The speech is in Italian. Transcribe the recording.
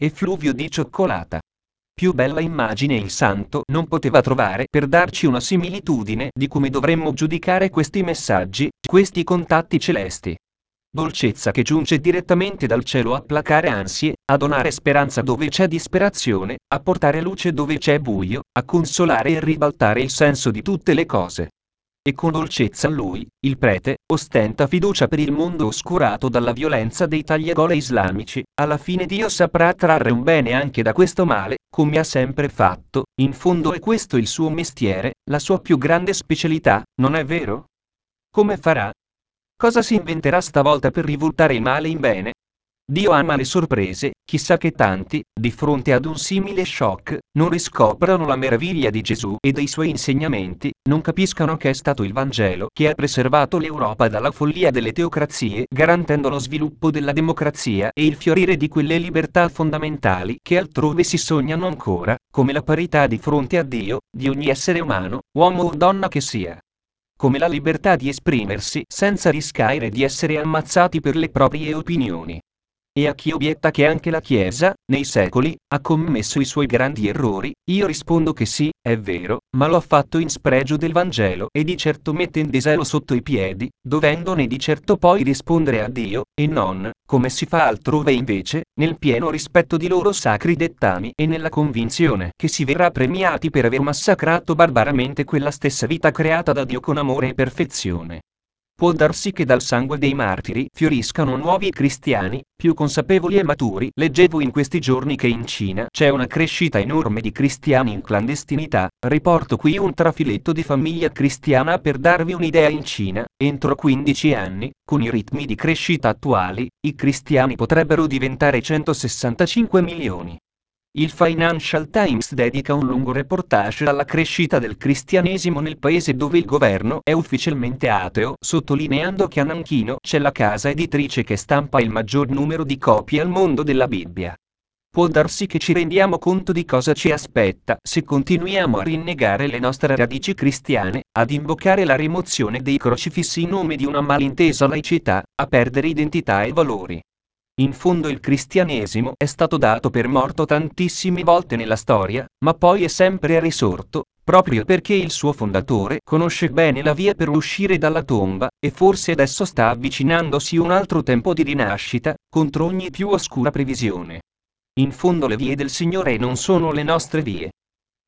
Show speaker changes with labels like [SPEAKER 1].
[SPEAKER 1] effluvio di cioccolata. Più bella immagine il santo non poteva trovare per darci una similitudine di come dovremmo giudicare questi messaggi, questi contatti celesti. Dolcezza che giunge direttamente dal cielo a placare ansie, a donare speranza dove c'è disperazione, a portare luce dove c'è buio, a consolare e ribaltare il senso di tutte le cose. E con dolcezza lui, il prete, ostenta fiducia per il mondo oscurato dalla violenza dei tagliagole islamici. Alla fine Dio saprà trarre un bene anche da questo male, come ha sempre fatto. In fondo è questo il suo mestiere, la sua più grande specialità, non è vero? Come farà? Cosa si inventerà stavolta per rivoltare il male in bene? Dio ama le sorprese, chissà che tanti, di fronte ad un simile shock, non riscoprano la meraviglia di Gesù e dei suoi insegnamenti, non capiscano che è stato il Vangelo che ha preservato l'Europa dalla follia delle teocrazie, garantendo lo sviluppo della democrazia e il fiorire di quelle libertà fondamentali che altrove si sognano ancora, come la parità di fronte a Dio, di ogni essere umano, uomo o donna che sia. Come la libertà di esprimersi senza rischiare di essere ammazzati per le proprie opinioni. E a chi obietta che anche la Chiesa, nei secoli, ha commesso i suoi grandi errori, io rispondo che sì, è vero, ma lo ha fatto in spregio del Vangelo e di certo mette in diselo sotto i piedi, dovendone di certo poi rispondere a Dio, e non, come si fa altrove invece, nel pieno rispetto di loro sacri dettami e nella convinzione che si verrà premiati per aver massacrato barbaramente quella stessa vita creata da Dio con amore e perfezione. Può darsi che dal sangue dei martiri fioriscano nuovi cristiani, più consapevoli e maturi. Leggevo in questi giorni che in Cina c'è una crescita enorme di cristiani in clandestinità. Riporto qui un trafiletto di Famiglia Cristiana per darvi un'idea. In Cina, entro 15 anni, con i ritmi di crescita attuali, i cristiani potrebbero diventare 165 milioni. Il Financial Times dedica un lungo reportage alla crescita del cristianesimo nel paese dove il governo è ufficialmente ateo, sottolineando che a Nanchino c'è la casa editrice che stampa il maggior numero di copie al mondo della Bibbia. Può darsi che ci rendiamo conto di cosa ci aspetta se continuiamo a rinnegare le nostre radici cristiane, ad invocare la rimozione dei crocifissi in nome di una malintesa laicità, a perdere identità e valori. In fondo il cristianesimo è stato dato per morto tantissime volte nella storia, ma poi è sempre risorto, proprio perché il suo fondatore conosce bene la via per uscire dalla tomba, e forse adesso sta avvicinandosi un altro tempo di rinascita, contro ogni più oscura previsione. In fondo le vie del Signore non sono le nostre vie.